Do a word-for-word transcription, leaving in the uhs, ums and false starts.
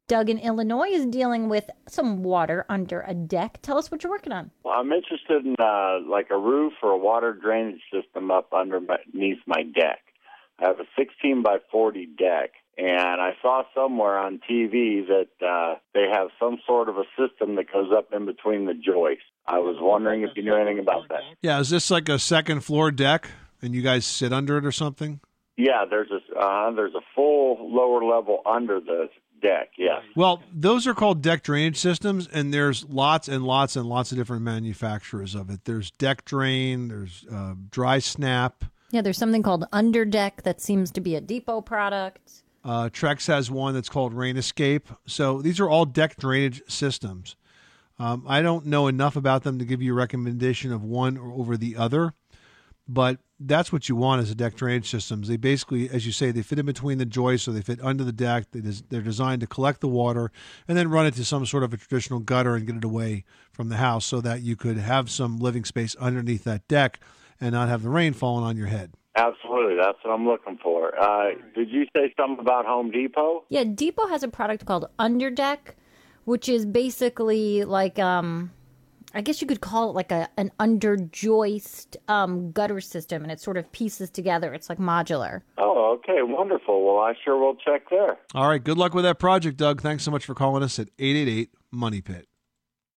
Doug in Illinois is dealing with some water under a deck. Tell us what you're working on. Well, I'm interested in uh, like a roof or a water drainage system up underneath my deck. I have a sixteen by forty deck, and I saw somewhere on T V that uh, they have some sort of a system that goes up in between the joists. I was wondering if you knew anything about that. Yeah, is this like a second floor deck, and you guys sit under it or something? Yeah, there's a uh, there's a full lower level under the deck, yes. Well, those are called deck drainage systems, and there's lots and lots and lots of different manufacturers of it. There's Deck Drain, there's uh, Dry Snap. Yeah, there's something called Underdeck that seems to be a Depot product. Uh, Trex has one that's called Rain Escape. So these are all deck drainage systems. Um, I don't know enough about them to give you a recommendation of one or over the other, but that's what you want as a deck drainage systems. They basically, as you say, they fit in between the joists, or they fit under the deck. They des- they're designed to collect the water and then run it to some sort of a traditional gutter and get it away from the house so that you could have some living space underneath that deck and not have the rain falling on your head. Absolutely. That's what I'm looking for. Uh, did you say something about Home Depot? Yeah, Depot has a product called Underdeck, which is basically like, um, I guess you could call it like a an under joist um, gutter system, and it sort of pieces together. It's like modular. Oh, okay. Wonderful. Well, I sure will check there. All right. Good luck with that project, Doug. Thanks so much for calling us at eight eight eight, MONEY PIT.